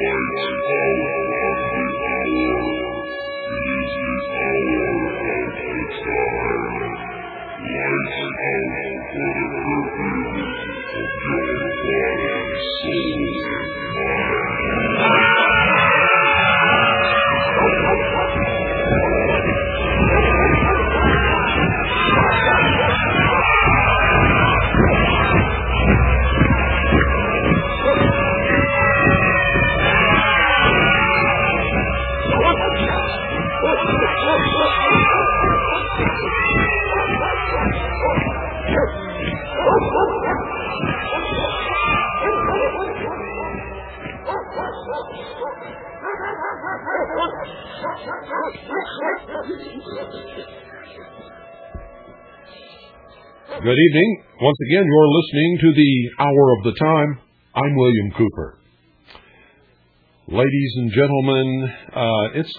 Good evening. Once again, you're listening to the Hour of the Time. I'm William Cooper. Ladies and gentlemen, it's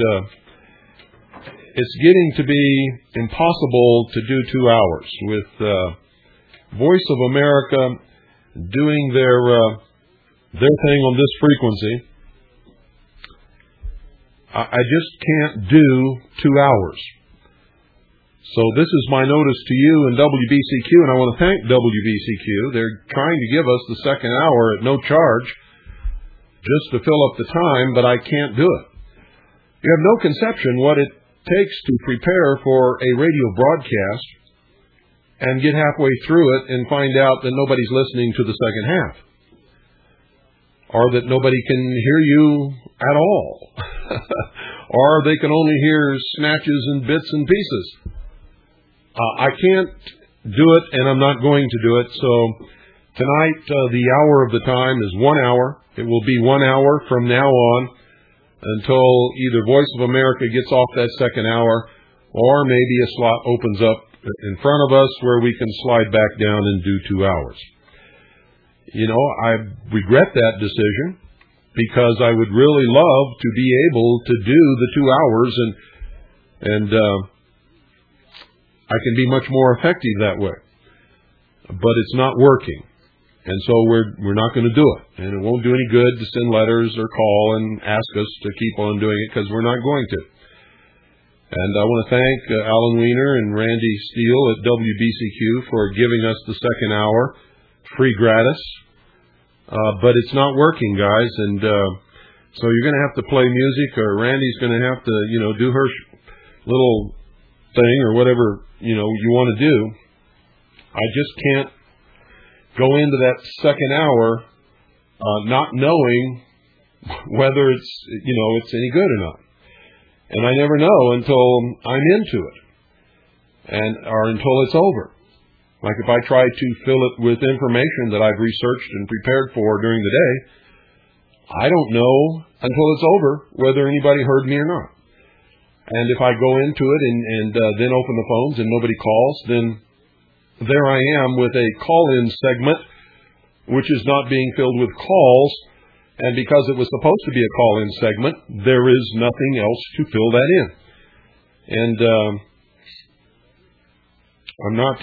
getting to be impossible to do 2 hours with Voice of America doing their thing on this frequency. I just can't do 2 hours. So this is my notice to you and WBCQ, and I want to thank WBCQ. They're trying to give us the second hour at no charge just to fill up the time, but I can't do it. You have no conception what it takes to prepare for a radio broadcast and get halfway through it and find out that nobody's listening to the second half, or that nobody can hear you at all, or they can only hear snatches and bits and pieces. I can't do it, and I'm not going to do it. So tonight, the Hour of the Time is 1 hour. It will be 1 hour from now on until either Voice of America gets off that second hour, or maybe a slot opens up in front of us where we can slide back down and do 2 hours. You know, I regret that decision because I would really love to be able to do the 2 hours and I can be much more effective that way. But it's not working. And so we're not going to do it. And it won't do any good to send letters or call and ask us to keep on doing it because we're not going to. And I want to thank Alan Weiner and Randy Steele at WBCQ for giving us the second hour free gratis. But it's not working, guys. And so you're going to have to play music, or Randy's going to have to, do her little thing or whatever you want to do. I just can't go into that second hour not knowing whether it's any good or not, and I never know until I'm into it, or until it's over. Like if I try to fill it with information that I've researched and prepared for during the day, I don't know until it's over whether anybody heard me or not. And if I go into it and then open the phones and nobody calls, then there I am with a call-in segment, which is not being filled with calls. And because it was supposed to be a call-in segment, there is nothing else to fill that in. And I'm not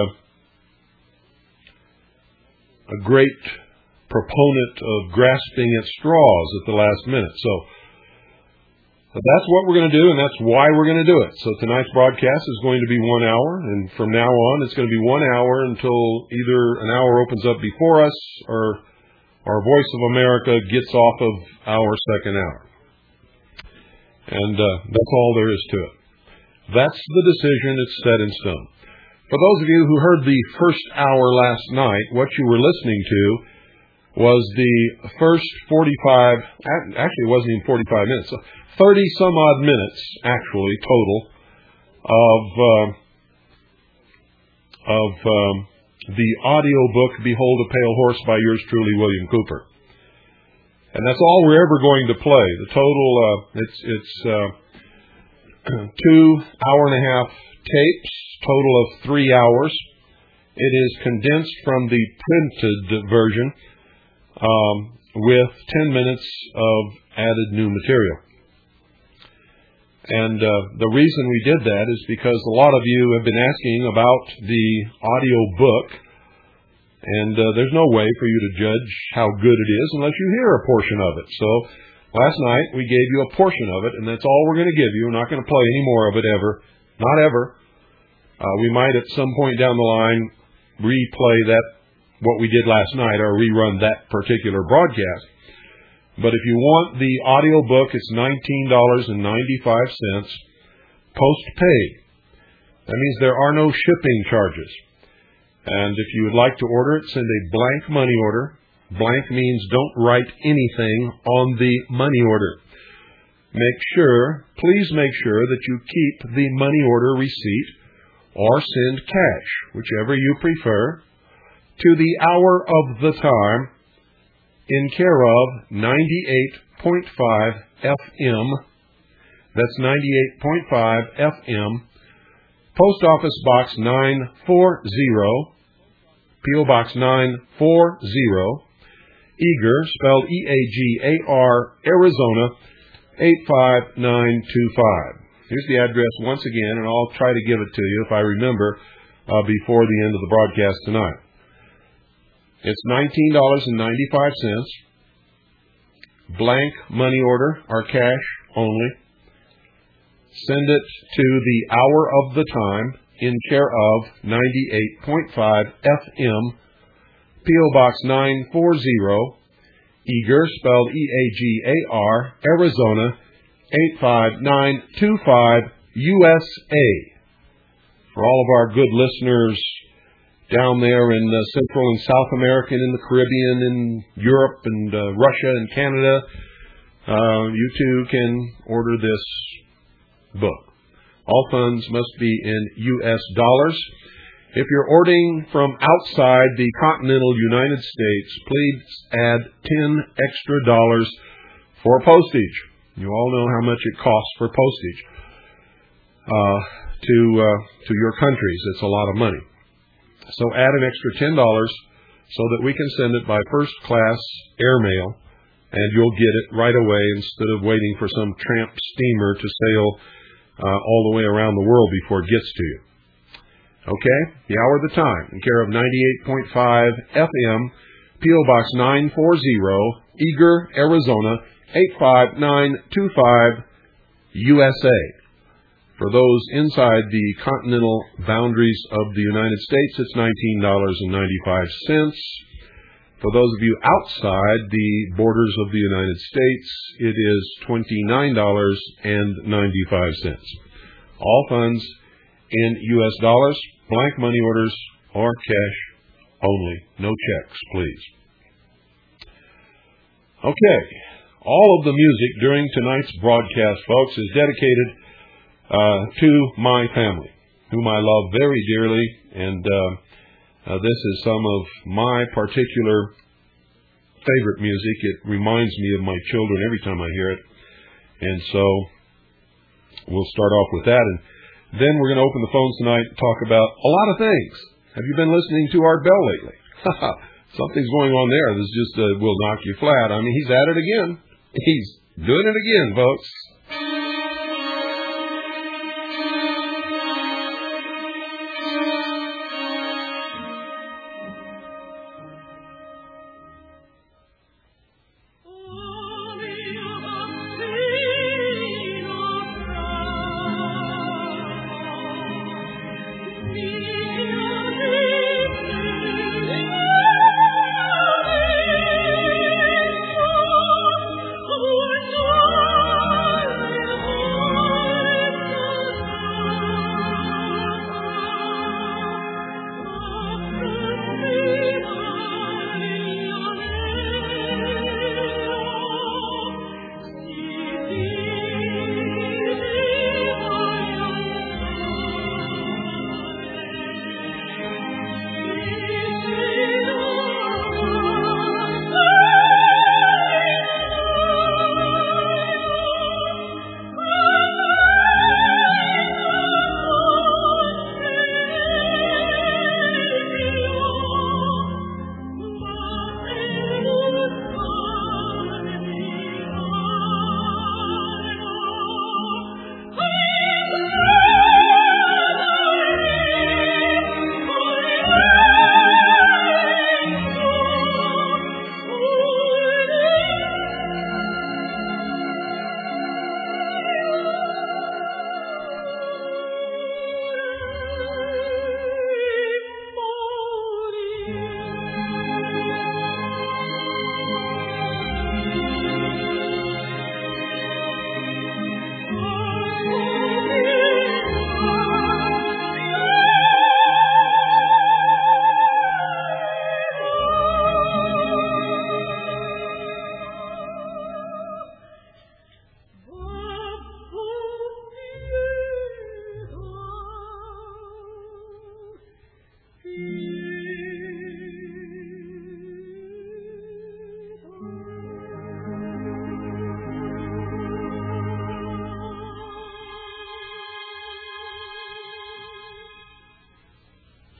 a great proponent of grasping at straws at the last minute. So that's what we're going to do, and that's why we're going to do it. So tonight's broadcast is going to be 1 hour, and from now on it's going to be 1 hour until either an hour opens up before us or our Voice of America gets off of our second hour. And that's all there is to it. That's the decision. It's set in stone. For those of you who heard the first hour last night, what you were listening to was the first 45, actually it wasn't even 45 minutes, 30 some odd minutes, actually, total, of the audio book, Behold a Pale Horse by yours truly, William Cooper. And that's all we're ever going to play. The total, it's 2 hour-and-a-half tapes, total of 3 hours. It is condensed from the printed version with 10 minutes of added new material. And the reason we did that is because a lot of you have been asking about the audio book, And there's no way for you to judge how good it is unless you hear a portion of it. So last night we gave you a portion of it, and that's all we're going to give you. We're not going to play any more of it ever. Not ever. We might at some point down the line replay what we did last night, or rerun that particular broadcast. But if you want the audio book, it's $19.95, post-paid. That means there are no shipping charges. And if you would like to order it, send a blank money order. Blank means don't write anything on the money order. Please make sure that you keep the money order receipt or send cash, whichever you prefer, to the Hour of the Time in care of 98.5 FM. That's 98.5 FM. Post Office Box 940, P.O. Box 940, Eager, spelled E-A-G-A-R, Arizona, 85925. Here's the address once again, and I'll try to give it to you if I remember before the end of the broadcast tonight. It's $19.95, blank money order or cash only. Send it to the Hour of the Time in care of 98.5 FM, P.O. Box 940, Eager, spelled E-A-G-A-R, Arizona, 85925, USA. For all of our good listeners down there in Central and South America, and in the Caribbean, and Europe, and Russia, and Canada, you too can order this book. All funds must be in U.S. dollars. If you're ordering from outside the continental United States, please add $10 extra for postage. You all know how much it costs for postage to your countries. It's a lot of money. So add an extra $10 so that we can send it by first-class airmail, and you'll get it right away instead of waiting for some tramp steamer to sail all the way around the world before it gets to you. Okay? The Hour of the Time, in care of 98.5 FM, P.O. Box 940, Eager, Arizona, 85925, USA. For those inside the continental boundaries of the United States, it's $19.95. For those of you outside the borders of the United States, it is $29.95. All funds in U.S. dollars, blank money orders, or cash only. No checks, please. Okay. All of the music during tonight's broadcast, folks, is dedicated to my family, whom I love very dearly, and this is some of my particular favorite music. It reminds me of my children every time I hear it, and so we'll start off with that, and then we're going to open the phones tonight and talk about a lot of things. Have you been listening to Art Bell lately? Something's going on there. This just will knock you flat. I mean, he's at it again. He's doing it again, folks. Oh,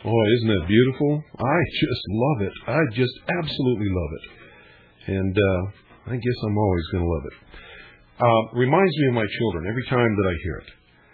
Oh, isn't that beautiful? I just love it. I just absolutely love it. And I guess I'm always going to love it. Reminds me of my children every time that I hear it.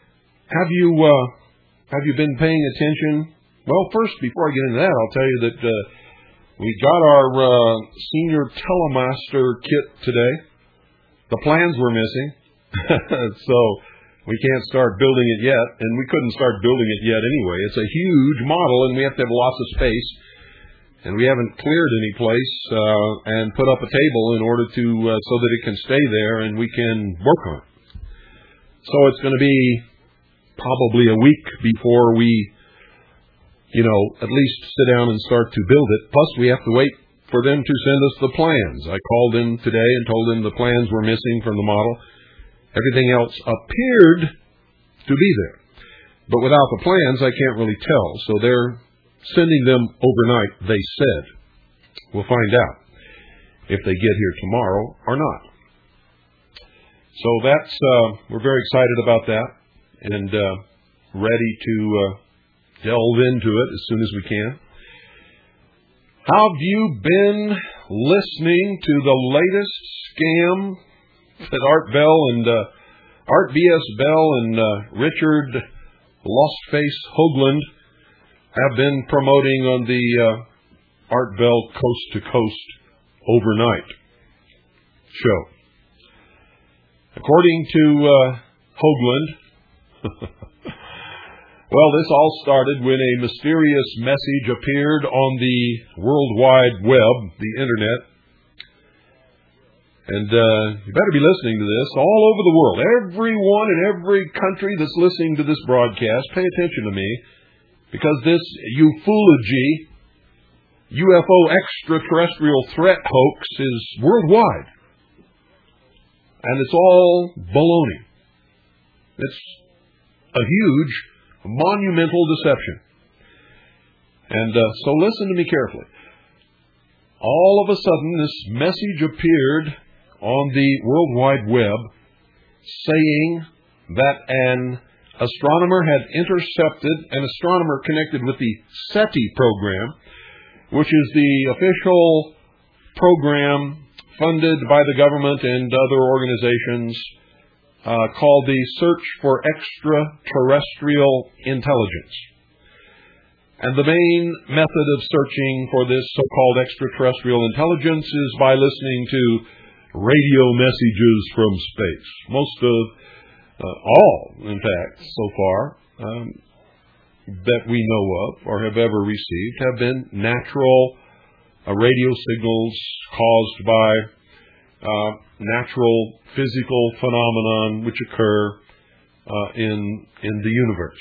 Have you been paying attention? Well, first, before I get into that, I'll tell you that we got our senior telemaster kit today. The plans were missing, so we can't start building it yet, and we couldn't start building it yet anyway. It's a huge model, and we have to have lots of space, and we haven't cleared any place and put up a table in order to so that it can stay there and we can work on it. So it's going to be probably a week before we, at least sit down and start to build it. Plus, we have to wait for them to send us the plans. I called them today and told them the plans were missing from the model. Everything else appeared to be there. But without the plans, I can't really tell. So they're sending them overnight, they said. We'll find out if they get here tomorrow or not. So we're very excited about that and ready to delve into it as soon as we can. How have you been listening to the latest scam that Art B.S. Bell and Richard Lostface Hoagland have been promoting on the Art Bell Coast to Coast overnight show? According to Hoagland, well, this all started when a mysterious message appeared on the World Wide Web, the Internet. And you better be listening to this all over the world. Everyone in every country that's listening to this broadcast, pay attention to me, because this ufology, UFO extraterrestrial threat hoax is worldwide. And it's all baloney. It's a huge, monumental deception. And so listen to me carefully. All of a sudden, this message appeared on the World Wide Web saying that an astronomer had intercepted, an astronomer connected with the SETI program, which is the official program funded by the government and other organizations called the Search for Extraterrestrial Intelligence. And the main method of searching for this so-called extraterrestrial intelligence is by listening to radio messages from space. Most of all, in fact, so far, that we know of or have ever received have been natural radio signals caused by natural physical phenomenon which occur in the universe.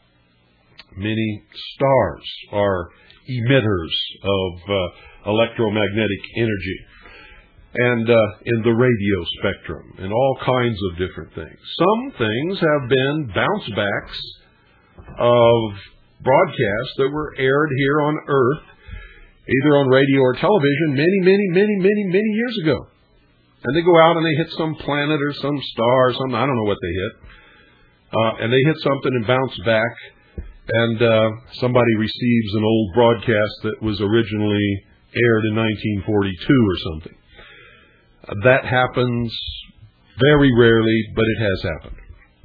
Many stars are emitters of electromagnetic energy, and in the radio spectrum, and all kinds of different things. Some things have been bounce backs of broadcasts that were aired here on Earth, either on radio or television, many years ago. And they go out and they hit some planet or some star or something, I don't know what they hit. And they hit something and bounce back, and somebody receives an old broadcast that was originally aired in 1942 or something. That happens very rarely, but it has happened.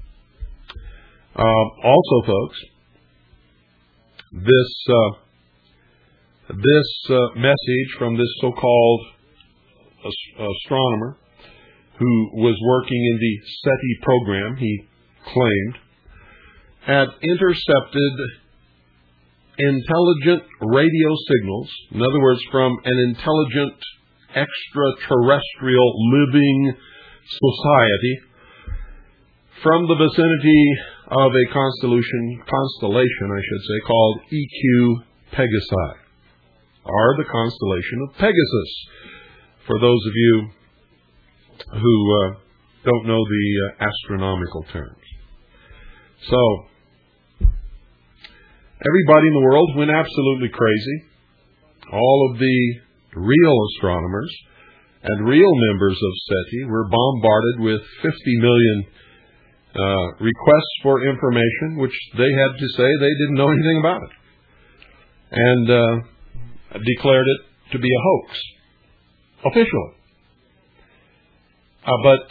Also, folks, this message from this so-called astronomer who was working in the SETI program, he claimed, had intercepted intelligent radio signals, in other words, from an intelligent extraterrestrial living society from the vicinity of a constellation, called EQ Pegasi, or the constellation of Pegasus, for those of you who don't know the astronomical terms. So, everybody in the world went absolutely crazy. All of the real astronomers and real members of SETI were bombarded with 50 million requests for information, which they had to say they didn't know anything about it. and declared it to be a hoax, officially. But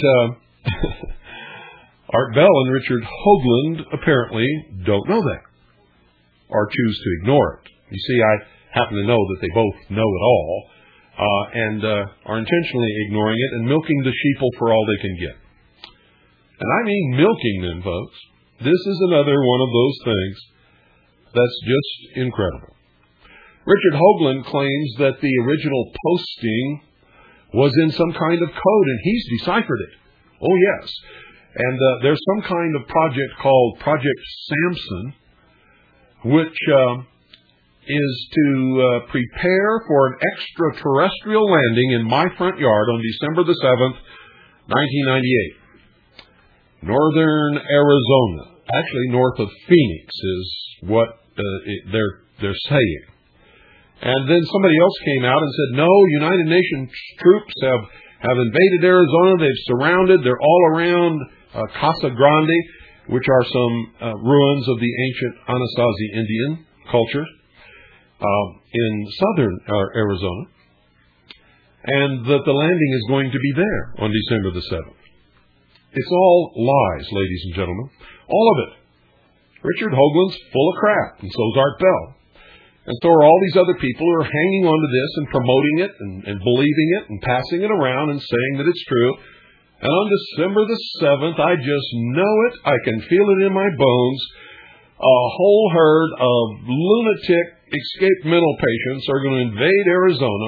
Art Bell and Richard Hoagland apparently don't know that, or choose to ignore it. You see, I happen to know that they both know it all, and are intentionally ignoring it and milking the sheeple for all they can get. And I mean milking them, folks. This is another one of those things that's just incredible. Richard Hoagland claims that the original posting was in some kind of code, and he's deciphered it. Oh, yes. And there's some kind of project called Project Samson, which is to prepare for an extraterrestrial landing in my front yard on December the 7th, 1998. Northern Arizona, actually north of Phoenix, is what they're saying. And then somebody else came out and said, no, United Nations troops have invaded Arizona. They've surrounded. They're all around Casa Grande, which are some ruins of the ancient Anasazi Indian culture in southern Arizona. And that the landing is going to be there on December the 7th. It's all lies, ladies and gentlemen. All of it. Richard Hoagland's full of crap, and so's Art Bell. And so are all these other people who are hanging on to this and promoting it and believing it and passing it around and saying that it's true. And on December the 7th, I just know it. I can feel it in my bones. A whole herd of lunatic escaped mental patients are going to invade Arizona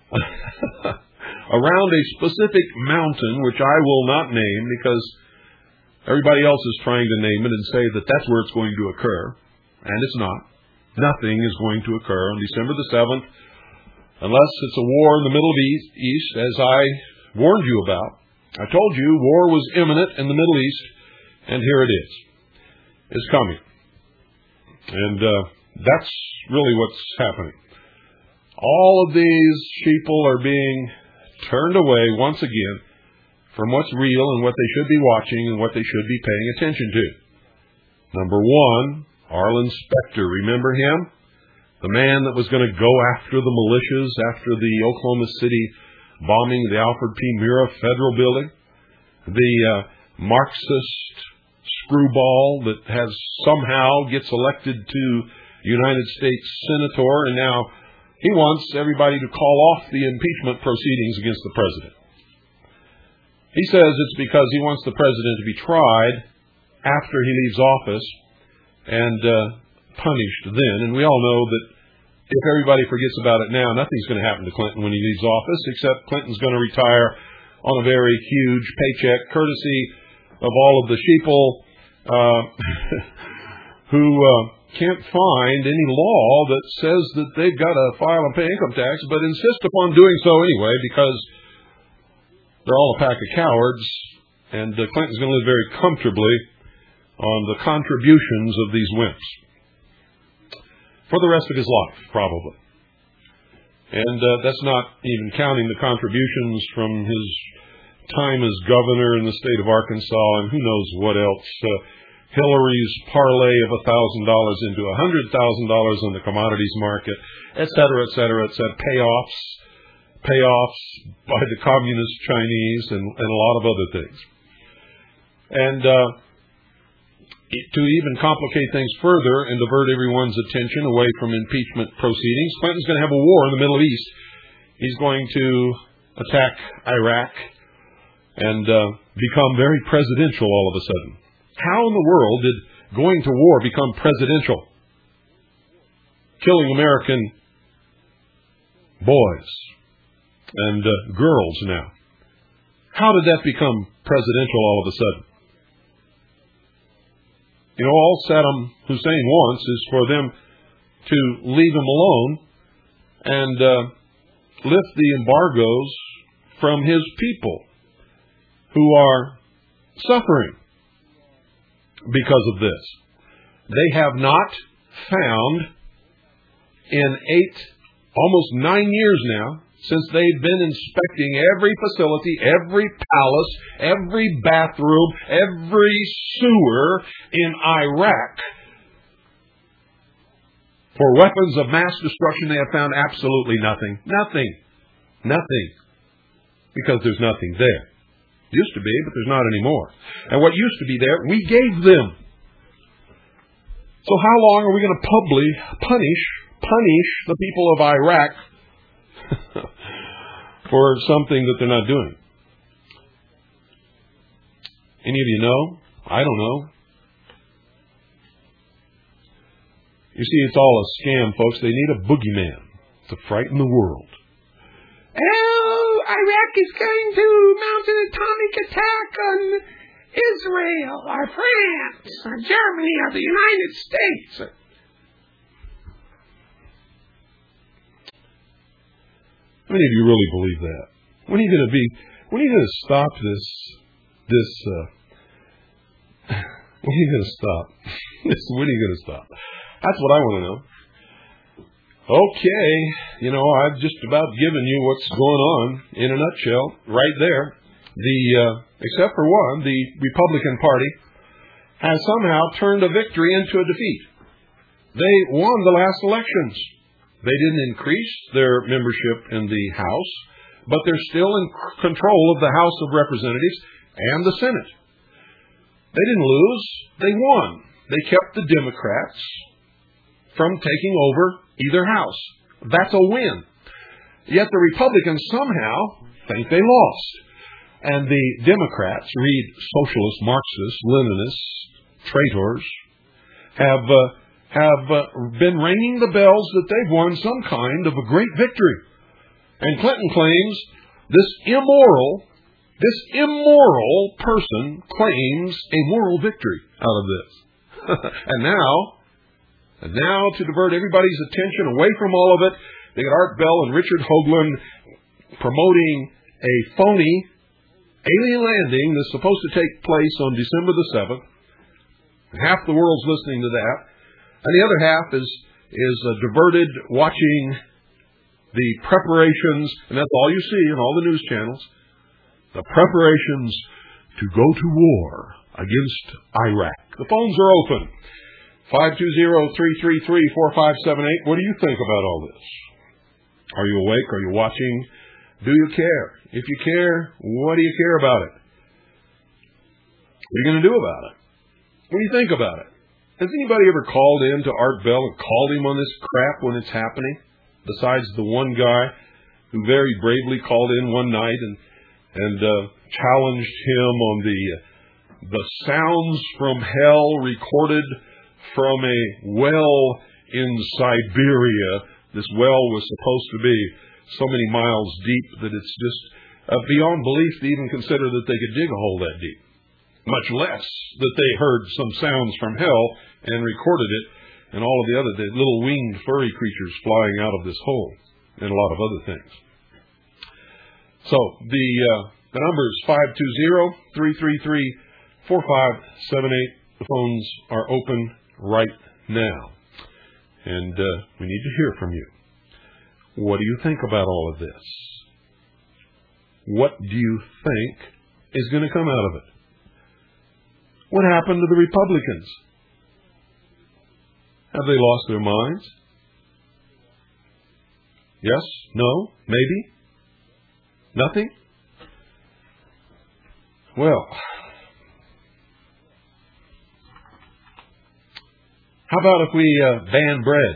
around a specific mountain, which I will not name because everybody else is trying to name it and say that that's where it's going to occur. And it's not. Nothing is going to occur on December the 7th unless it's a war in the Middle East, as I warned you about. I told you war was imminent in the Middle East, and here it is. It's coming. And that's really what's happening. All of these people are being turned away once again from what's real and what they should be watching and what they should be paying attention to. Number one, Arlen Specter. Remember him? The man that was going to go after the militias after the Oklahoma City bombing of the Alfred P. Murrah Federal Building. The Marxist screwball that somehow gets elected to United States Senator, and now he wants everybody to call off the impeachment proceedings against the president. He says it's because he wants the president to be tried after he leaves office and punished then. And we all know that if everybody forgets about it now, nothing's going to happen to Clinton when he leaves office, except Clinton's going to retire on a very huge paycheck, courtesy of all of the sheeple who can't find any law that says that they've got to file and pay income tax, but insist upon doing so anyway because they're all a pack of cowards, and Clinton's going to live very comfortably on the contributions of these wimps for the rest of his life, probably. And that's not even counting the contributions from his time as governor in the state of Arkansas and who knows what else. Hillary's parlay of $1,000 into $100,000 in the commodities market, et cetera, et cetera, et cetera. Payoffs by the communist Chinese and a lot of other things. And to even complicate things further and divert everyone's attention away from impeachment proceedings, Clinton's going to have a war in the Middle East. He's going to attack Iraq and become very presidential all of a sudden. How in the world did going to war become presidential? Killing American boys and girls now. How did that become presidential all of a sudden? You know, all Saddam Hussein wants is for them to leave him alone and lift the embargoes from his people who are suffering because of this. They have not found in almost 9 years now, since they've been inspecting every facility, every palace, every bathroom, every sewer in Iraq, For weapons of mass destruction, they have found absolutely nothing. Nothing. Nothing. Because there's nothing there. Used to be, but there's not anymore. And what used to be there, we gave them. So how long are we going to punish the people of Iraq for something that they're not doing? Any of you know? I don't know. You see, it's all a scam, folks. They need a boogeyman to frighten the world. Oh, Iraq is going to mount an atomic attack on Israel, or France, or Germany, or the United States. How many of you really believe that? When are you going to stop when are you going to stop? When are you going to stop? That's what I want to know. Okay, I've just about given you what's going on in a nutshell right there. Except for one, the Republican Party has somehow turned a victory into a defeat. They won the last elections. They didn't increase their membership in the House, but they're still in control of the House of Representatives and the Senate. They didn't lose. They won. They kept the Democrats from taking over either house. That's a win. Yet the Republicans somehow think they lost. And the Democrats, read socialist, Marxist, Leninist, traitors, have been ringing the bells that they've won some kind of a great victory. And Clinton claims this immoral person claims a moral victory out of this. And now, to divert everybody's attention away from all of it, they got Art Bell and Richard Hoagland promoting a phony alien landing that's supposed to take place on December the 7th. Half the world's listening to that. And the other half is diverted watching the preparations, and that's all you see in all the news channels, the preparations to go to war against Iraq. The phones are open. 520-333-4578. What do you think about all this? Are you awake? Are you watching? Do you care? If you care, what do you care about it? What are you going to do about it? What do you think about it? Has anybody ever called in to Art Bell and called him on this crap when it's happening? Besides the one guy who very bravely called in one night and challenged him on the sounds from hell recorded from a well in Siberia. This well was supposed to be so many miles deep that it's just beyond belief to even consider that they could dig a hole that deep. Much less that they heard some sounds from hell and recorded it, and all of the little winged furry creatures flying out of this hole, and a lot of other things. So the number is 520-333-4578. The phones are open right now, and we need to hear from you. What do you think about all of this? What do you think is going to come out of it? What happened to the Republicans? Have they lost their minds? Yes? No? Maybe? Nothing? Well, how about if we ban bread?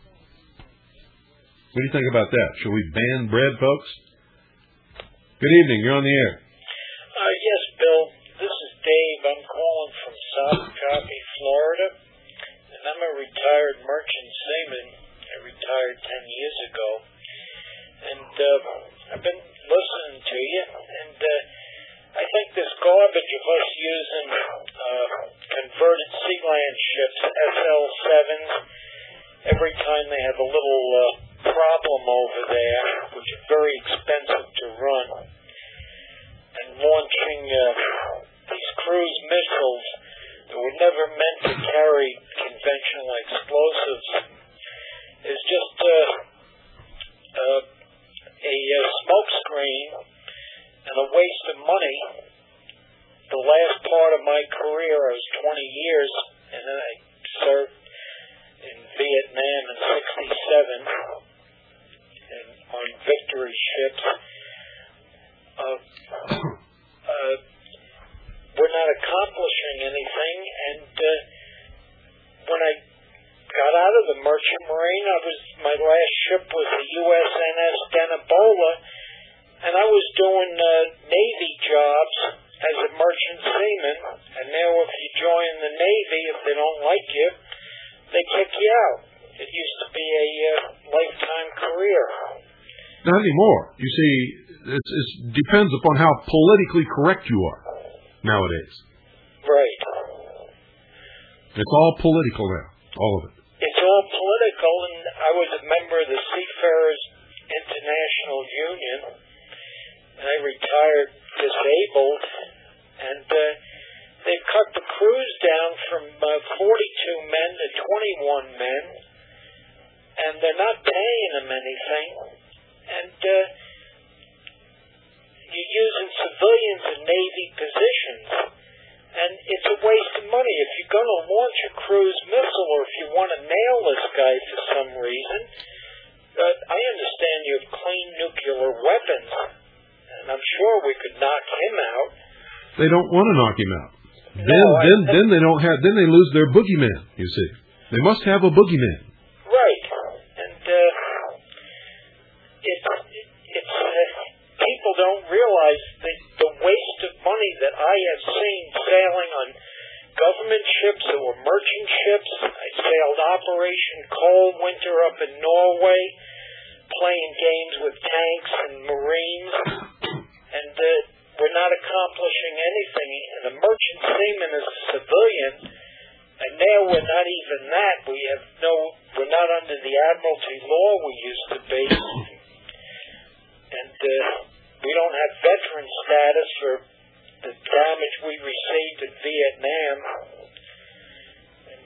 What do you think about that? Shall we ban bread, folks? Good evening. You're on the air. Yes, Bill. This is Dave. I'm calling from South Coffee, Florida. And I'm a retired merchant seaman. I retired 10 years ago. And I've been listening to you. And I think this garbage of us using converted Sealand ships, SL7s, every time they have a little problem over there, which is very expensive to run, and launching these cruise missiles that were never meant to carry conventional explosives is just a smokescreen and a waste of money. The last part of my career, I was 20 years, and then I served in Vietnam and ships. We're not accomplishing anything, and when I got out of the Merchant Marine, my last ship was the USNS Denebola, and I was doing Navy jobs as a merchant seaman, and now if you join the Navy, if they don't like you, they kick you out. It used to be a lifetime career. Not anymore. You see, it depends upon how politically correct you are nowadays. Right. It's all political now, all of it. It's all political, and I was a member of the Seafarers International Union, and I retired disabled, and they've cut the crews down from 42 men to 21 men, and they're not paying them anything, and you're using civilians in Navy positions, and it's a waste of money. If you're going to launch a cruise missile, or if you want to nail this guy for some reason, I understand you have clean nuclear weapons, and I'm sure we could knock him out. They don't want to knock him out. Then they lose their boogeyman, you see. They must have a boogeyman. Right. And it's people don't realize the waste of money that I have seen sailing on government ships that were merchant ships. I sailed Operation Cold Winter up in Norway, playing games with tanks and Marines, and we're not accomplishing anything. And a merchant seaman is a civilian, and now we're not even that. We're not under the Admiralty law we used to be, and we don't have veteran status for the damage we received in Vietnam, and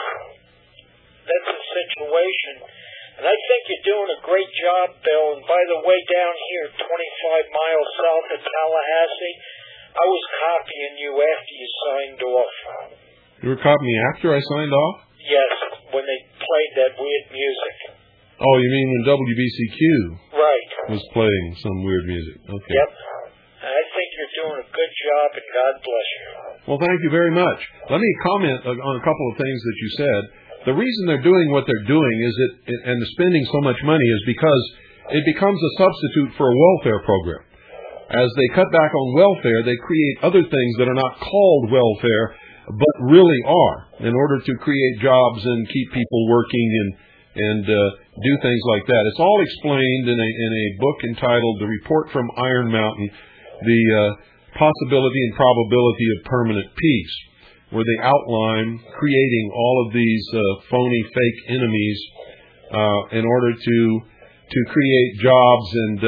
that's the situation. And I think you're doing a great job, Bill. And by the way, down here, 25 miles south of Tallahassee, I was copying you after you signed off. You were copying me after I signed off? Yes, when they played that weird music. Oh, you mean when WBCQ right. was playing some weird music? Okay. Yep. I think you're doing a good job, and God bless you. Well, thank you very much. Let me comment on a couple of things that you said. The reason they're doing what they're doing and spending so much money is because it becomes a substitute for a welfare program. As they cut back on welfare, they create other things that are not called welfare, but really are, in order to create jobs and keep people working and do things like that. It's all explained in a book entitled The Report from Iron Mountain, The Possibility and Probability of Permanent Peace, where they outline creating all of these phony, fake enemies in order to create jobs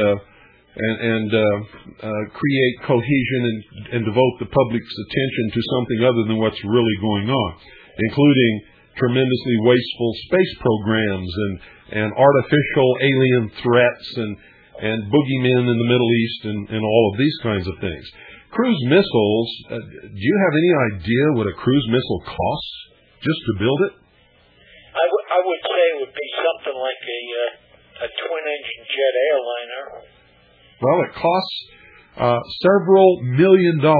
and create cohesion and devote the public's attention to something other than what's really going on, including tremendously wasteful space programs and artificial alien threats and boogeymen in the Middle East and all of these kinds of things. Cruise missiles, do you have any idea what a cruise missile costs just to build it? I would say it would be something like a twin-engine jet airliner. Well, it costs several $1 million, a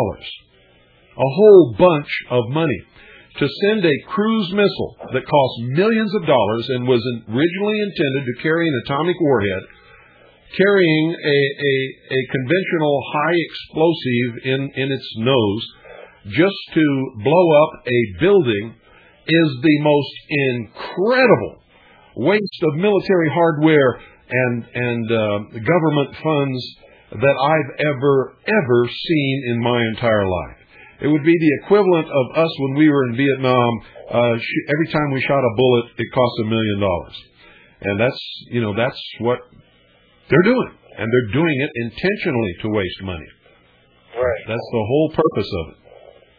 whole bunch of money, to send a cruise missile that costs millions of dollars and was originally intended to carry an atomic warhead, carrying a conventional high explosive in its nose, just to blow up a building, is the most incredible waste of military hardware and government funds that I've ever seen in my entire life. It would be the equivalent of us when we were in Vietnam. Every time we shot a bullet, it cost $1 million, and that's what they're doing, and they're doing it intentionally to waste money. Right. That's the whole purpose of it.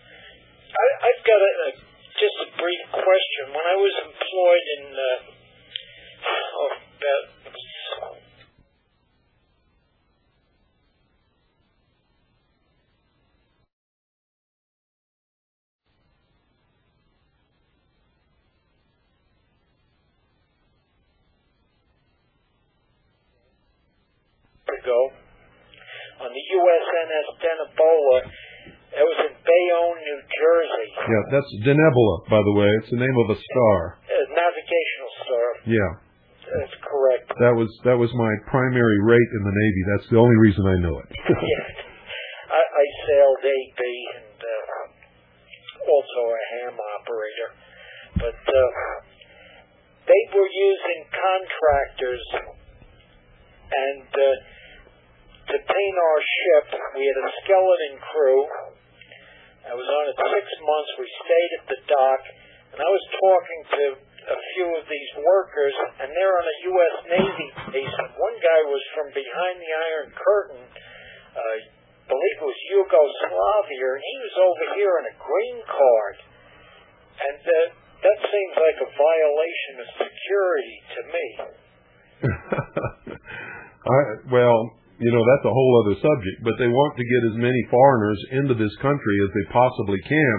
I've got just a brief question. When I was employed in ago on the USNS Denebola. It was in Bayonne, New Jersey. Yeah, that's Denebola, by the way. It's the name of a star. Navigational star. Yeah. That's correct. That was my primary rate in the Navy. That's the only reason I know it. Yeah. I sailed AB and also a ham operator. But they were using contractors, and to paint our ship, we had a skeleton crew. I was on it 6 months. We stayed at the dock, and I was talking to a few of these workers, and they're on a U.S. Navy base. One guy was from behind the Iron Curtain, I believe it was Yugoslavia, and he was over here on a green card. And that seems like a violation of security to me. Well, that's a whole other subject, but they want to get as many foreigners into this country as they possibly can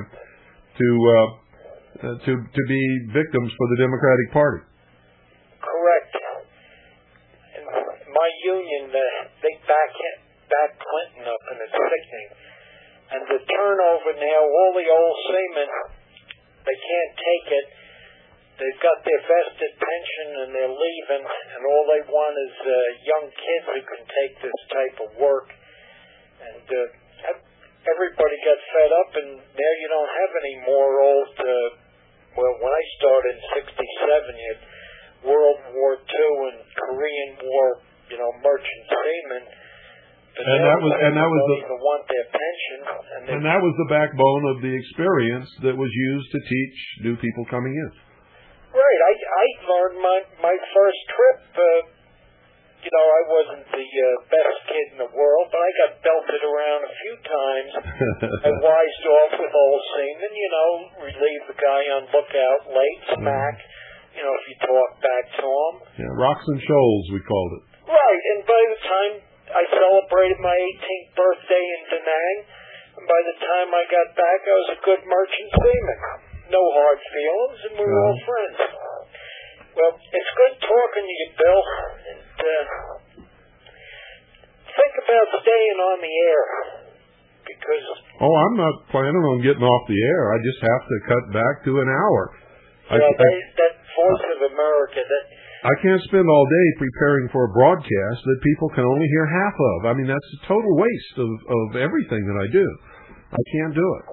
to be victims for the Democratic Party. Correct. And my union, they back Clinton up, and it's sickening. And the turnover now, all the old seamen, they can't take it. They've got their vested pension and they're leaving, and all they want is young kids who can take this type of work. And everybody got fed up, and now you don't have any more old. When I started in '67, you had World War II and Korean War, merchant seamen. But and that was even want their pension. And that was the backbone of the experience that was used to teach new people coming in. Right. I learned my first trip. I wasn't the best kid in the world, but I got belted around a few times. I wised off with old seamen, relieve the guy on lookout late, smack, if you talk back to him. Yeah, rocks and shoals, we called it. Right, and by the time I celebrated my 18th birthday in Da Nang, and by the time I got back, I was a good merchant seaman. No hard feelings, and we were all friends. Well, it's good talking to you, Bill. And think about staying on the air, because... Oh, I'm not planning on getting off the air. I just have to cut back to an hour. That Voice of America, I can't spend all day preparing for a broadcast that people can only hear half of. I mean, that's a total waste of everything that I do. I can't do it.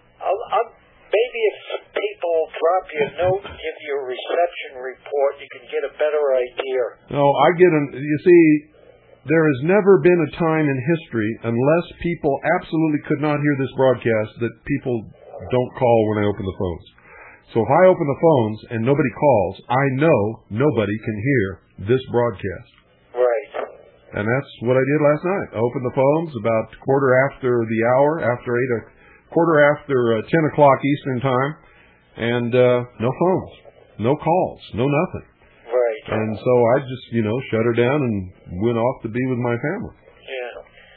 Maybe if some people drop you a note and give you a reception report, you can get a better idea. No, you see, there has never been a time in history, unless people absolutely could not hear this broadcast, that people don't call when I open the phones. So if I open the phones and nobody calls, I know nobody can hear this broadcast. Right. And that's what I did last night. I opened the phones about quarter after the hour, quarter after 10 o'clock Eastern time, and no phones, no calls, no nothing. Right. And so I just, shut her down and went off to be with my family. Yeah.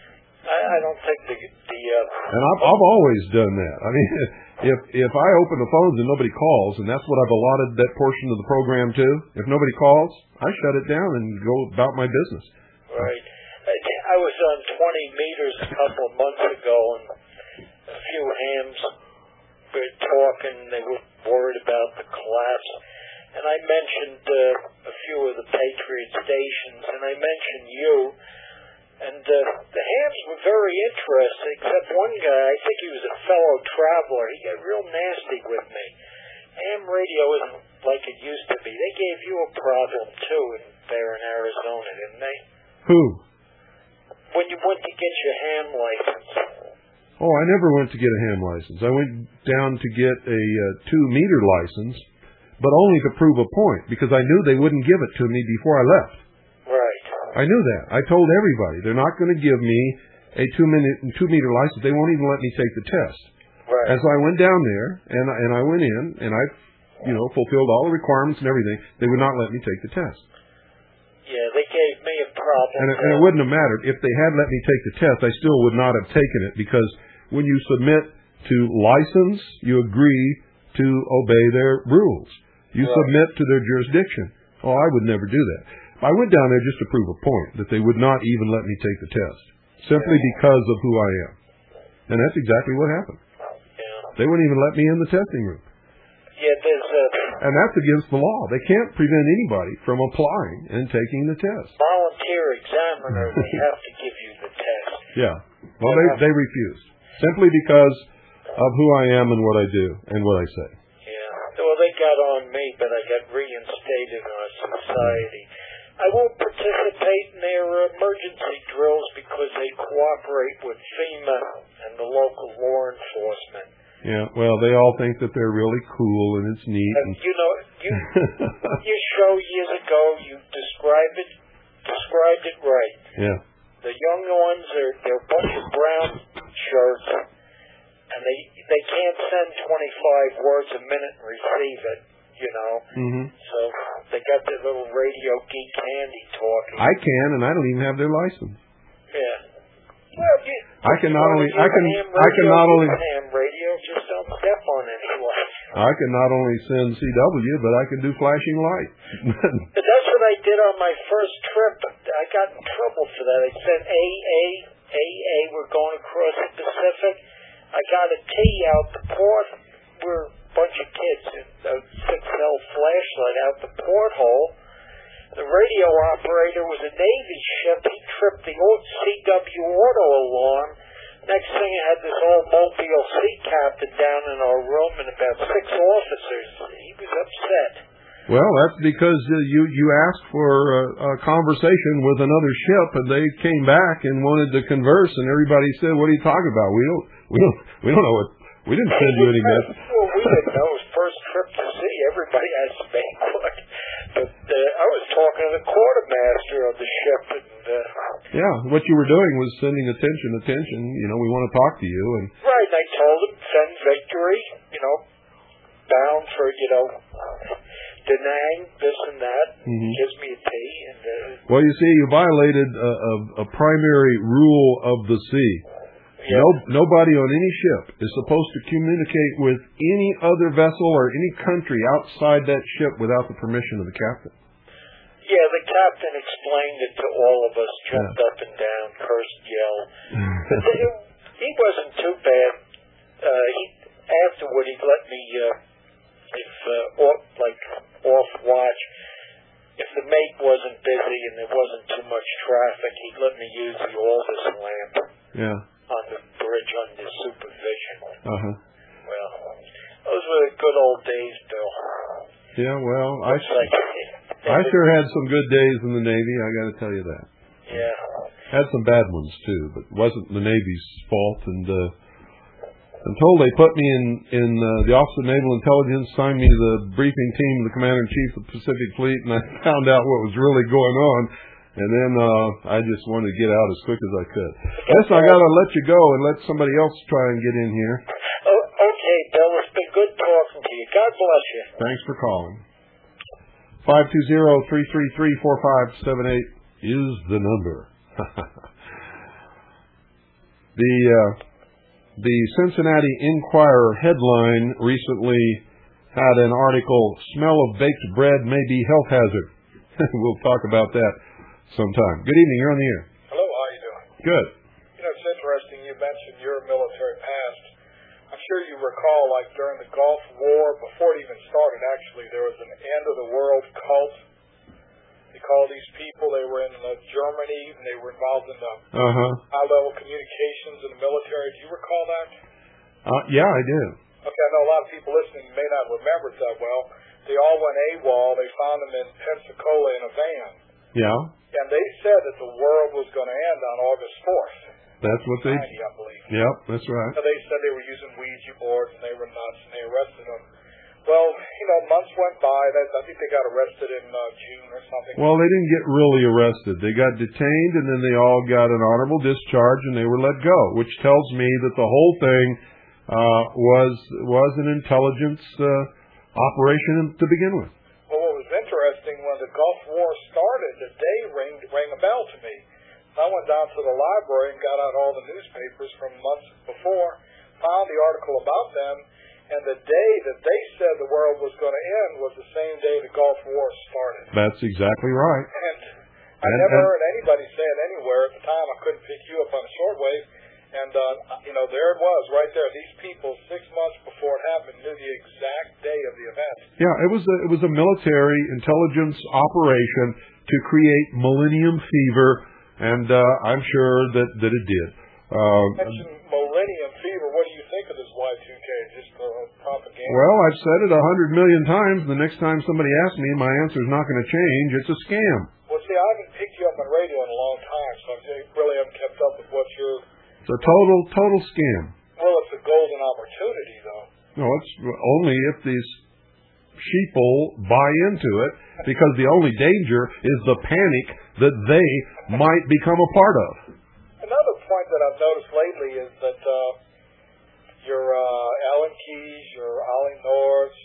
I don't think And I've always done that. I mean, if I open the phones and nobody calls, and that's what I've allotted that portion of the program to, if nobody calls, I shut it down and go about my business. Right. I was on 20 meters a couple of months ago, and a few hams were talking. They were worried about the collapse. And I mentioned a few of the Patriot stations, and I mentioned you. And the hams were very interested, except one guy, I think he was a fellow traveler. He got real nasty with me. Ham radio isn't like it used to be. They gave you a problem, too, there in Arizona, didn't they? Who? When you went to get your ham license. Oh, I never went to get a ham license. I went down to get a 2-meter license, but only to prove a point, because I knew they wouldn't give it to me before I left. Right. I knew that. I told everybody they're not going to give me a 2-meter license. They won't even let me take the test. Right. And so I went down there, and I went in, and I, fulfilled all the requirements and everything. They would not let me take the test. Yeah, they gave me a problem. And it wouldn't have mattered. If they had let me take the test, I still would not have taken it, because when you submit to license, you agree to obey their rules. You submit to their jurisdiction. Oh, I would never do that. I went down there just to prove a point, that they would not even let me take the test, simply because of who I am. And that's exactly what happened. They wouldn't even let me in the testing room. Yeah, there's and that's against the law. They can't prevent anybody from applying and taking the test. Volunteer examiner, they have to give you the test. Yeah. Well, they refused, simply because of who I am and what I do and what I say. Yeah. Well, they got on me, but I got reinstated in our society. I won't participate in their emergency drills because they cooperate with FEMA and the local law enforcement. Yeah, well, they all think that they're really cool and it's neat. And you know, your show years ago, you described it right. Yeah. The young ones they're a bunch of brown shirts, and they can't send 25 words a minute and receive it. You know, so they got their little radio geek handy talking. I can, and I don't even have their license. Yeah. Well, I can not only ham radio, just don't step on anyone. I can not only send CW, but I can do flashing light. But that's what I did on my first trip. I got in trouble for that. I said AA, we're going across the Pacific. I got a T out the port. We're bunch of kids, a 6L flashlight out the porthole. The radio operator was a Navy ship. He tripped the CW auto alarm. Next thing, I had this old Mobile sea captain down in our room and about 6 officers. He was upset. Well, that's because you asked for a conversation with another ship, and they came back and wanted to converse, and everybody said, "What are you talking about? We don't know what." We didn't send you any message. Well, we didn't know. It was first trip to sea. Everybody has to make one. But I was talking to the quartermaster of the ship. And, yeah, what you were doing was sending attention. You know, we want to talk to you. And right, and I told him, send Victory, bound for, Da Nang, this and that. He gives me a T. And, well, you see, you violated a primary rule of the sea. Yeah. Nobody on any ship is supposed to communicate with any other vessel or any country outside that ship without the permission of the captain. Yeah, the captain explained it to all of us, jumped up and down, cursed, yelled. He wasn't too bad. Afterward, he let me, off watch, if the mate wasn't busy and there wasn't too much traffic, he'd let me use the Aldous lamp. Yeah. On the bridge under supervision. Well, those were the good old days, Bill. Yeah, well, I sure had some good days in the Navy, I got to tell you that. Yeah. Had some bad ones, too, but it wasn't the Navy's fault. And I'm told they put me in the Office of Naval Intelligence, signed me to the briefing team of the Commander-in-Chief of the Pacific Fleet, and I found out what was really going on. And then I just wanted to get out as quick as I could. Yes, I got to let you go and let somebody else try and get in here. Oh, okay, Bill. It's been good talking to you. God bless you. Thanks for calling. 520-333-4578 is the number. The Cincinnati Enquirer headline recently had an article, "Smell of Baked Bread May Be Health Hazard." We'll talk about that sometime. Good evening. You're on the air. Hello. How you doing? Good. It's interesting. You mentioned your military past. I'm sure you recall, like during the Gulf War, before it even started, actually, there was an end-of-the-world cult. They called these people. They were in Germany, and they were involved in the high-level communications in the military. Do you recall that? Yeah, I do. Okay, I know a lot of people listening may not remember it that well. They all went AWOL. They found them in Pensacola in a van. Yeah. And they said that the world was going to end on August 4th. That's what they... 90, I believe. Yep, that's right. So they said they were using Ouija boards and they were nuts and they arrested them. Well, months went by. I think they got arrested in June or something. Well, they didn't get really arrested. They got detained and then they all got an honorable discharge and they were let go, which tells me that the whole thing was an intelligence operation to begin with. Well, what was interesting, when the Gulf War started, the day rang a bell to me. I went down to the library and got out all the newspapers from months before, found the article about them, and the day that they said the world was going to end was the same day the Gulf War started. That's exactly right. And I never heard anybody say it anywhere. At the time, I couldn't pick you up on the shortwave. And, there it was, right there. These people, 6 months before it happened, knew the exact day of the event. Yeah, it was a military intelligence operation to create millennium fever, and I'm sure that it did. Mention millennium fever. What do you think of this Y2K? Just propaganda? Well, I've said it 100 million times. The next time somebody asks me, my answer's not going to change. It's a scam. Well, see, I haven't picked you up on radio in a long time, so I really haven't kept up with what you're... It's a total scam. Well, it's a golden opportunity, though. No, it's only if these sheeple buy into it, because the only danger is the panic that they might become a part of. Another point that I've noticed lately is that your Alan Keyes, your Ollie North,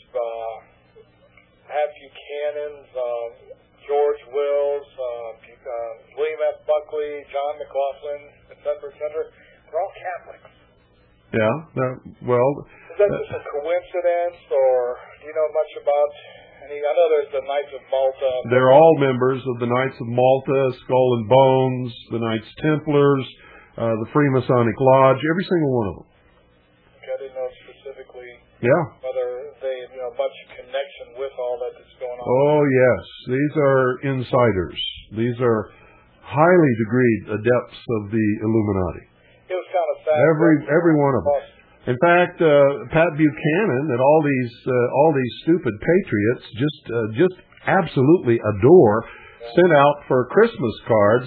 Pat Buchanan's, George Wills, William F. Buckley, John McLaughlin, etc., they're all Catholics. Yeah, well... Is that just a coincidence, or do you know much about any... I know there's the Knights of Malta. They're all members of the Knights of Malta, Skull and Bones, the Knights Templars, the Freemasonic Lodge, every single one of them. Okay, I didn't know specifically whether they have much connection with all that that's going on. Oh, yes. These are insiders. These are highly degreed adepts of the Illuminati. It was kind of sad. Every one of them. In fact, Pat Buchanan and all these stupid patriots just absolutely adore sent out for Christmas cards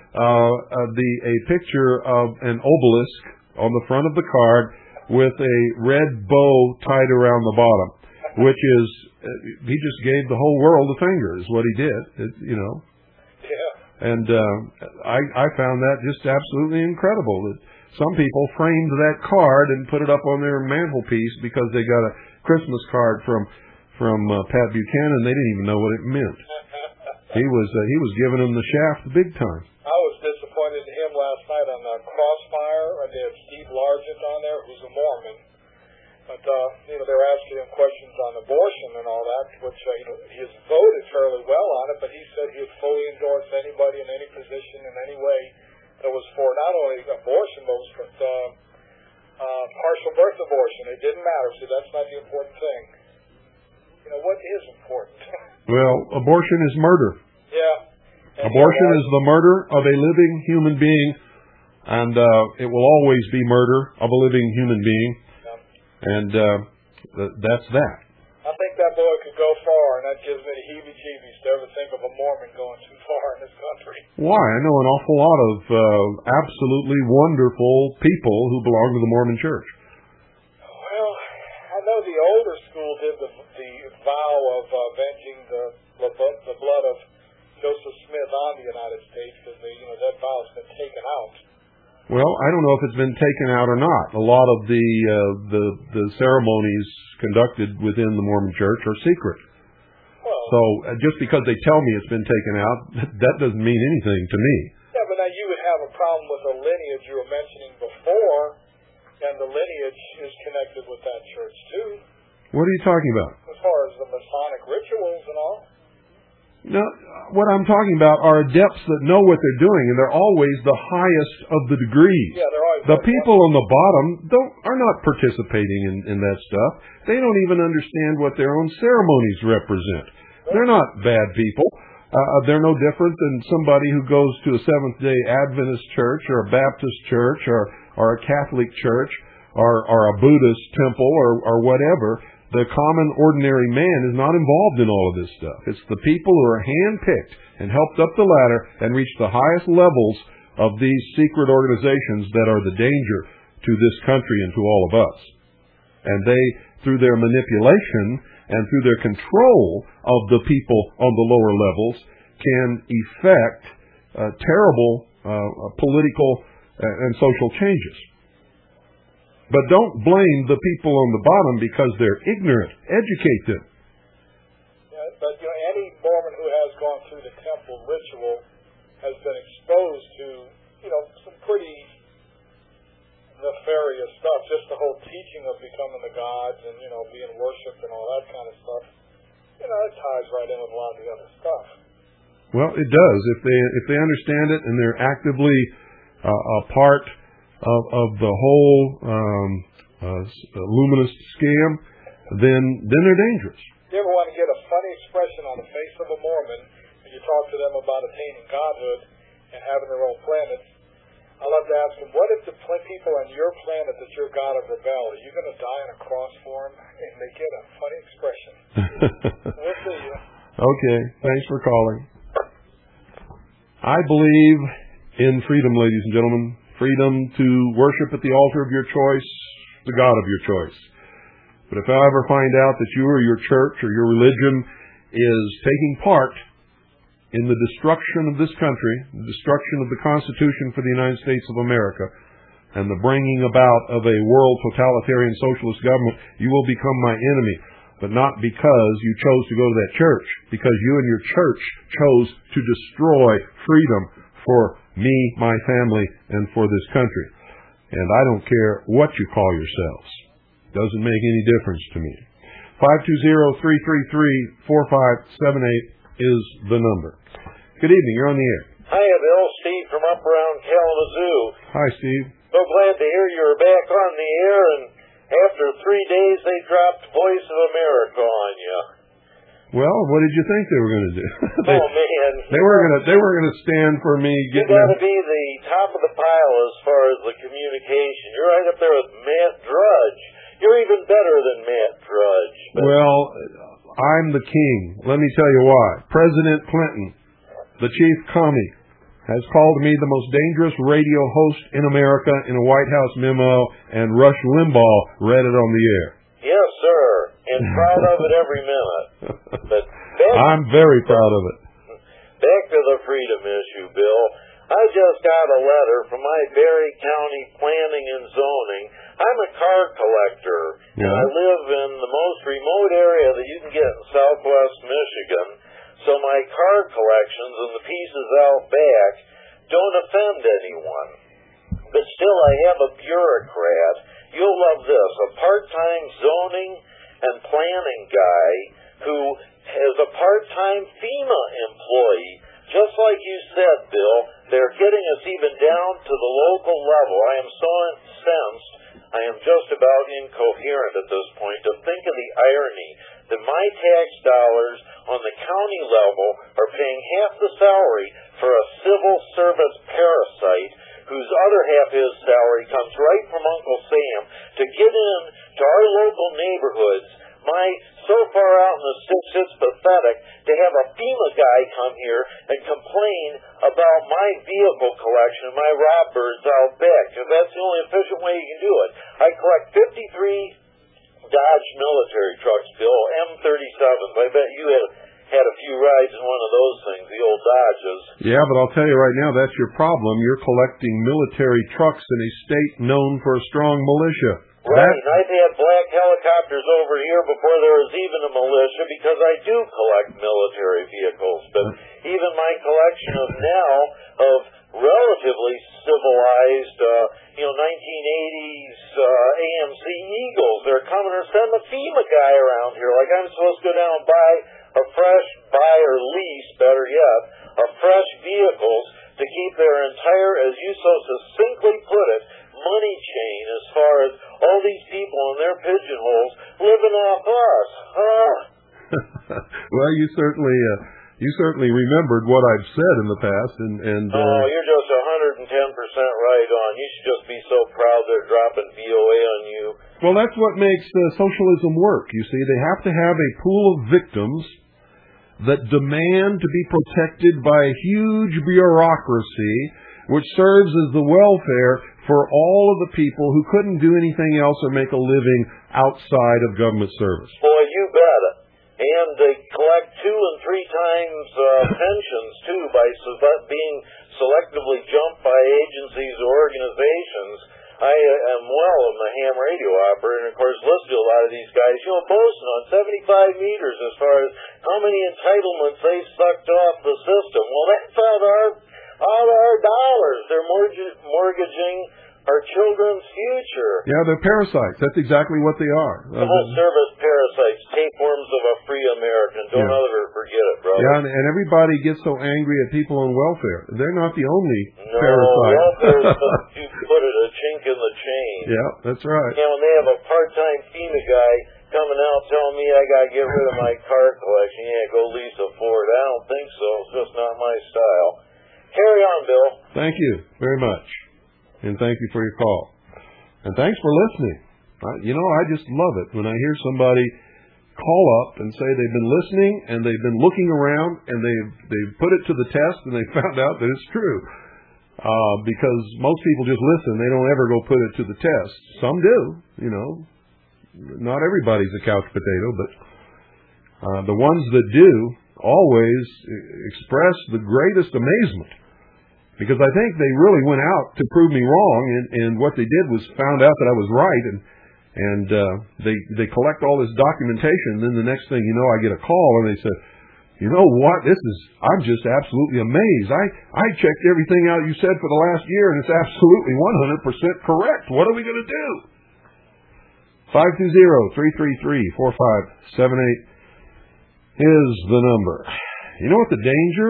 a picture of an obelisk on the front of the card with a red bow tied around the bottom, which is he just gave the whole world a finger is what he did. Yeah. And I found that just absolutely incredible that some people framed that card and put it up on their mantelpiece because they got a Christmas card from Pat Buchanan. They didn't even know what it meant. He was giving them the shaft big time. I was disappointed in him last night on Crossfire. They had Steve Largent on there, who's a Mormon. But they were asking him questions on abortion and all that, which he has voted fairly well on it. But he said he would fully endorse anybody in any position in any way that was for not only abortion, but was for partial birth abortion. It didn't matter. See, that's not the important thing. What is important? Well, abortion is murder. Yeah. Abortion is the murder of a living human being, and it will always be murder of a living human being. Yeah. And that's that. I think that boy could go far, and that gives me the heebie-jeebies to ever think of a Mormon going too far in this country. Why? I know an awful lot of absolutely wonderful people who belong to the Mormon Church. Well, I know the older school did the vow of avenging the blood of Joseph Smith on the United States, because that vow has been taken out. Well, I don't know if it's been taken out or not. A lot of the ceremonies conducted within the Mormon Church are secret. Well, so just because they tell me it's been taken out, that doesn't mean anything to me. Yeah, but now you would have a problem with the lineage you were mentioning before, and the lineage is connected with that church too. What are you talking about? As far as the Masonic rituals and all. No, what I'm talking about are adepts that know what they're doing, and they're always the highest of the degrees. Yeah, they're always the people on the bottom are not participating in that stuff. They don't even understand what their own ceremonies represent. They're not bad people. They're no different than somebody who goes to a Seventh-day Adventist church or a Baptist church or a Catholic church or a Buddhist temple or whatever. The common, ordinary man is not involved in all of this stuff. It's the people who are hand-picked and helped up the ladder and reached the highest levels of these secret organizations that are the danger to this country and to all of us. And they, through their manipulation and through their control of the people on the lower levels, can effect terrible political and social changes. But don't blame the people on the bottom because they're ignorant. Educate them. Yeah, but any Mormon who has gone through the temple ritual has been exposed to, some pretty nefarious stuff. Just the whole teaching of becoming the gods and, being worshipped and all that kind of stuff. It ties right in with a lot of the other stuff. Well, it does. If they understand it and they're actively a part of the whole luminous scam, then they're dangerous. You ever want to get a funny expression on the face of a Mormon when you talk to them about attaining godhood and having their own planet? I love to ask them, what if the people on your planet that you're God have rebelled? Are you going to die on a cross for them? And they get a funny expression. We'll see you. Okay, thanks for calling. I believe in freedom, ladies and gentlemen. Freedom to worship at the altar of your choice, the God of your choice. But if I ever find out that you or your church or your religion is taking part in the destruction of this country, the destruction of the Constitution for the United States of America, and the bringing about of a world totalitarian socialist government, you will become my enemy. But not because you chose to go to that church, because you and your church chose to destroy freedom for me, my family, and for this country. And I don't care what you call yourselves. Doesn't make any difference to me. 520-333-4578 is the number. Good evening. You're on the air. Hiya, Bill. Steve from up around Kalamazoo. Hi, Steve. So glad to hear you're back on the air, and after 3 days they dropped Voice of America on you. Well, what did you think they were going to do? Oh man, they were going to stand for me getting. You got to be the top of the pile as far as the communication. You're right up there with Matt Drudge. You're even better than Matt Drudge. Well, I'm the king. Let me tell you why. President Clinton, the chief commie, has called me the most dangerous radio host in America in a White House memo, and Rush Limbaugh read it on the air. Yes, sir, and proud of it every minute. But I'm very proud of it. Back to the freedom issue, Bill. I just got a letter from my Barry County Planning and Zoning. I'm a card collector, and I live in the most remote area that you can get in southwest Michigan. So my card collections and the pieces out back don't offend anyone. But still, I have a bureaucrat. You'll love this. A part-time zoning and planning guy who is a part-time FEMA employee. Just like you said, Bill, they're getting us even down to the local level. I am so incensed. I am just about incoherent at this point to think of the irony that my tax dollars on the county level are paying half the salary for a civil service parasite whose other half of his salary comes right from Uncle Sam to get in to our local neighborhoods. So far out in the sticks, it's pathetic to have a FEMA guy come here and complain about my vehicle collection, my robbers out back, because that's the only efficient way you can do it. I collect 53 Dodge military trucks, Bill, M37s. I bet you had a few rides in one of those things, the old Dodges. Yeah, but I'll tell you right now, that's your problem. You're collecting military trucks in a state known for a strong militia. Right, and I've had black helicopters over here before there was even a militia because I do collect military vehicles. But even my collection of relatively civilized, 1980s AMC Eagles, they're coming or send a FEMA guy around here. Like I'm supposed to go down and buy or lease, better yet, a fresh vehicles to keep their entire, as you so succinctly put it, money chain as far as all these people in their pigeonholes living off us. Well, you certainly remembered what I've said in the past, and you're just 110% right on. You should just be so proud they're dropping VOA on you. Well, that's what makes socialism work. You see, they have to have a pool of victims that demand to be protected by a huge bureaucracy, which serves as the welfare for all of the people who couldn't do anything else or make a living outside of government service. Boy, you bet. And they collect 2 and 3 times pensions, too, by being selectively jumped by agencies or organizations. I am I'm a ham radio operator, and of course listen to a lot of these guys, boasting on 75 meters as far as how many entitlements they sucked off the system. Well, that's out of our dollars. They're mortgaging our children's future. Yeah, they're parasites. That's exactly what they are. Civil service parasites, tapeworms of a free American. Don't ever forget it, brother. Yeah, and everybody gets so angry at people on welfare. They're not the only parasites. Welfare is to put it a chink in the chain. Yeah, that's right. You know, when they have a part-time FEMA guy coming out telling me I got to get rid of my car collection, go Lisa Ford. I don't think so. It's just not my style. Carry on, Bill. Thank you very much. And thank you for your call. And thanks for listening. I just love it when I hear somebody call up and say they've been listening and they've been looking around and they've put it to the test and they found out that it's true. Because most people just listen. They don't ever go put it to the test. Some do, Not everybody's a couch potato, but the ones that do always express the greatest amazement. Because I think they really went out to prove me wrong, and what they did was found out that I was right, and they collect all this documentation. And then the next thing you know, I get a call, and they said, "You know what? I'm just absolutely amazed. I checked everything out you said for the last year, and it's absolutely 100% correct. What are we going to do?" 520-333-4578 is the number. You know what the danger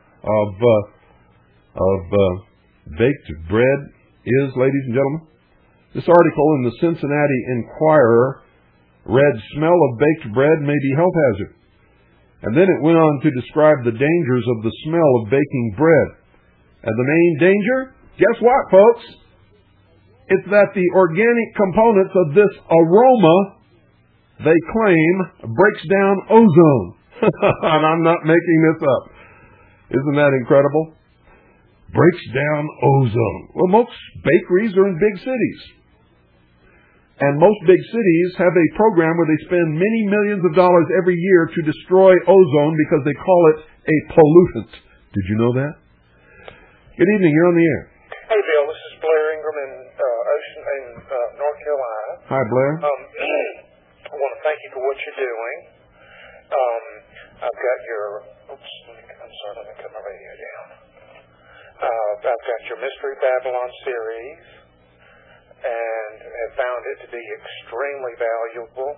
of baked bread is, ladies and gentlemen? This article in the Cincinnati Enquirer read, "Smell of baked bread may be health hazard." And then it went on to describe the dangers of the smell of baking bread. And the main danger? Guess what, folks? It's that the organic components of this aroma, they claim, breaks down ozone. And I'm not making this up. Isn't that incredible? Breaks down ozone. Well, most bakeries are in big cities. And most big cities have a program where they spend many millions of dollars every year to destroy ozone because they call it a pollutant. Did you know that? Good evening. You're on the air. Hey, Bill. This is Blair Ingram in North Carolina. Hi, Blair. I want to thank you for what you're doing. I've got your... I'm sorry, let me cut my radio down. I've got your Mystery Babylon series, and have found it to be extremely valuable.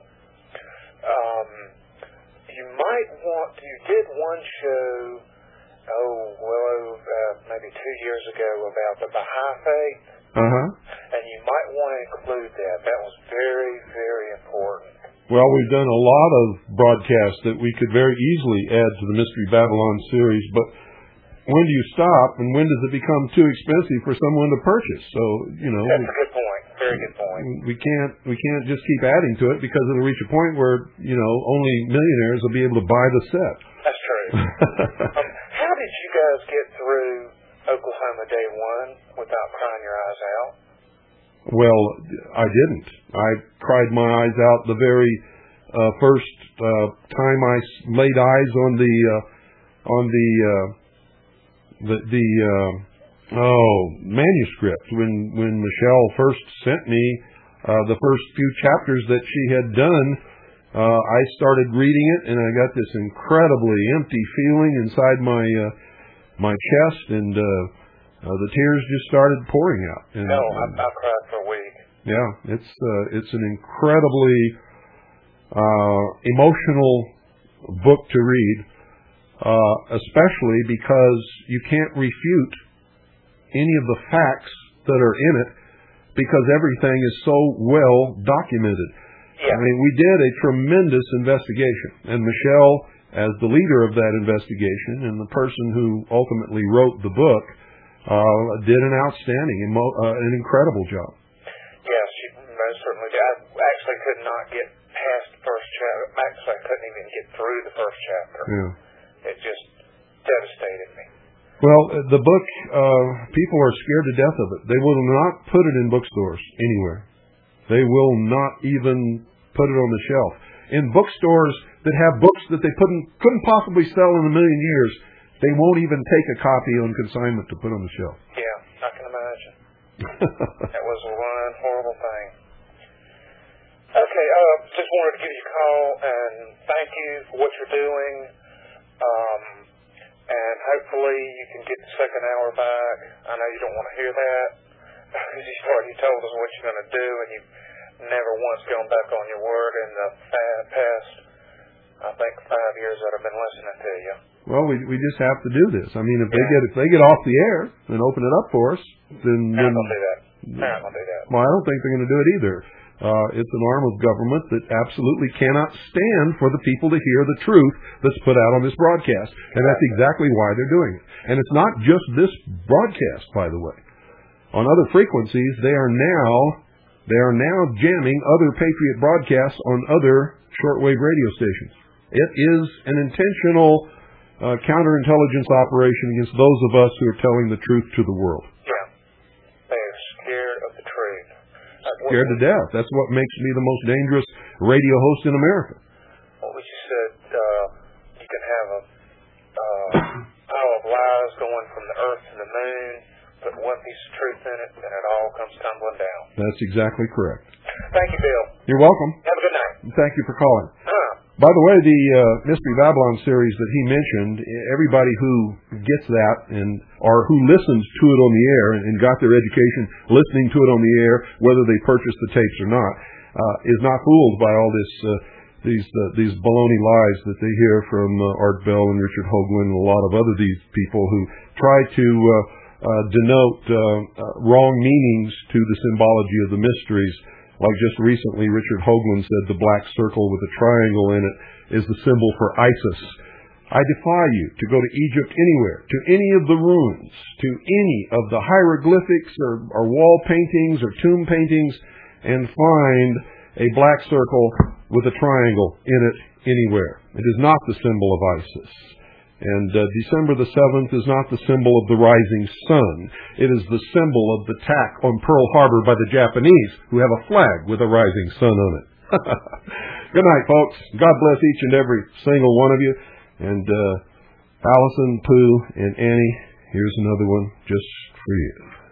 You did one show, maybe 2 years ago about the Baha'i faith, and you might want to include that. That was very, very important. Well, we've done a lot of broadcasts that we could very easily add to the Mystery Babylon series, but when do you stop, and when does it become too expensive for someone to purchase? So, that's a good point. Very good point. We can't just keep adding to it, because it'll reach a point where only millionaires will be able to buy the set. That's true. How did you guys get through Oklahoma Day One without crying your eyes out? Well, I didn't. I cried my eyes out the very first time I laid eyes on the manuscript when Michelle first sent me the first few chapters that she had done. I started reading it, and I got this incredibly empty feeling inside my chest, and the tears just started pouring out. And, I cried for a week. Yeah, it's an incredibly emotional book to read. Especially because you can't refute any of the facts that are in it, because everything is so well documented. Yeah. I mean, we did a tremendous investigation, and Michelle, as the leader of that investigation and the person who ultimately wrote the book, did an outstanding, an incredible job. Yes, she most certainly did. I actually could not get past the first chapter. Actually, I couldn't even get through the first chapter. Yeah. It just devastated me. Well, the book, people are scared to death of it. They will not put it in bookstores anywhere. They will not even put it on the shelf. In bookstores that have books that they couldn't possibly sell in a million years, they won't even take a copy on consignment to put on the shelf. Yeah, I can imagine. That was one horrible thing. Okay, just wanted to give you a call and thank you for what you're doing. And hopefully you can get the second hour back. I know you don't want to hear that. You told us what you're going to do, and you've never once gone back on your word in the past, I think, 5 years that I've been listening to you. Well, we just have to do this. I mean, if they get off the air and open it up for us, then they're not going to do that. They're not going to do that. Well, I don't think they're going to do it either. It's an arm of government that absolutely cannot stand for the people to hear the truth that's put out on this broadcast, and that's exactly why they're doing it. And it's not just this broadcast, by the way. On other frequencies, they are now jamming other Patriot broadcasts on other shortwave radio stations. It is an intentional counterintelligence operation against those of us who are telling the truth to the world. Yeah. They're scared of the truth. Scared to death. That's what makes me the most dangerous radio host in America. Well, we just said you can have a pile of lies going from the earth to the moon, put one piece of truth in it, and it all comes tumbling down. That's exactly correct. Thank you, Bill. You're welcome. Have a good night. Thank you for calling. By the way, the Mystery Babylon series that he mentioned, everybody who gets that or who listens to it on the air and got their education listening to it on the air, whether they purchased the tapes or not, is not fooled by all these baloney lies that they hear from Art Bell and Richard Hoagland and a lot of other these people who try to denote wrong meanings to the symbology of the mysteries. Like just recently, Richard Hoagland said the black circle with a triangle in it is the symbol for ISIS. I defy you to go to Egypt anywhere, to any of the ruins, to any of the hieroglyphics or wall paintings or tomb paintings, and find a black circle with a triangle in it anywhere. It is not the symbol of ISIS. And December the 7th is not the symbol of the rising sun. It is the symbol of the attack on Pearl Harbor by the Japanese, who have a flag with a rising sun on it. Good night, folks. God bless each and every single one of you. And Allison, Pooh, and Annie, here's another one just for you.